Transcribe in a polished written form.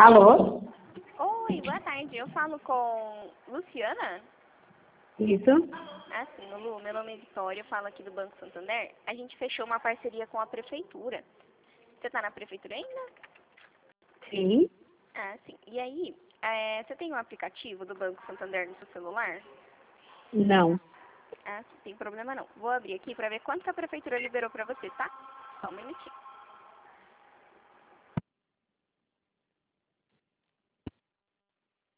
Alô? Oi, boa tarde. Eu falo com Luciana? Isso? Ah, sim, Lu. Meu nome é Vitória, eu falo aqui do Banco Santander. A gente fechou uma parceria com a prefeitura. Você tá na prefeitura ainda? Sim. Ah, sim. E aí, você tem um aplicativo do Banco Santander no seu celular? Não. Ah, sim, tem problema não. Vou abrir aqui pra ver quanto que a prefeitura liberou pra você, tá? Só um minutinho.